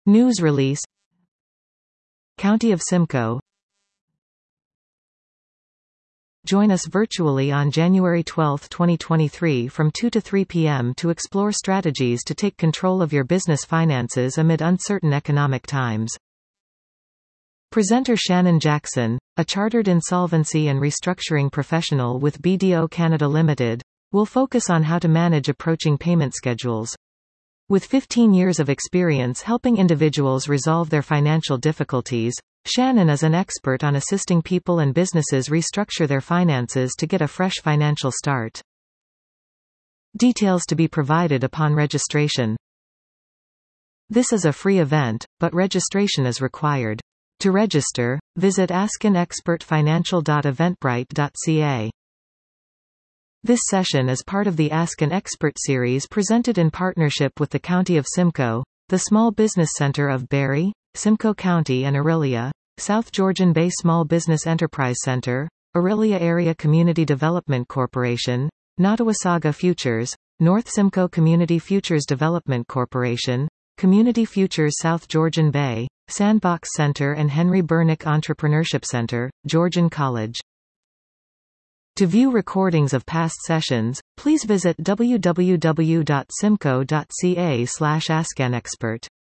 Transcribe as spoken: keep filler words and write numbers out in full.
News release. County of Simcoe. Join us virtually on January twelfth twenty twenty-three from two to three p m to explore strategies to take control of your business finances amid uncertain economic times. Presenter Shannon Jackson, a chartered insolvency and restructuring professional with B D O Canada Limited, will focus on how to manage approaching payment schedules. With fifteen years of experience helping individuals resolve their financial difficulties, Shannon is an expert on assisting people and businesses restructure their finances to get a fresh financial start. Details to be provided upon registration. This is a free event, but registration is required. To register, visit askin expert financial dot eventbrite dot c a. This session is part of the Ask an Expert series presented in partnership with the County of Simcoe, the Small Business Center of Barrie, Simcoe County and Orillia, South Georgian Bay Small Business Enterprise Center, Orillia Area Community Development Corporation, Nottawasaga Futures, North Simcoe Community Futures Development Corporation, Community Futures South Georgian Bay, Sandbox Center and Henry Bernick Entrepreneurship Center, Georgian College. To view recordings of past sessions, please visit w w w dot simcoe dot c a slash askanexpert.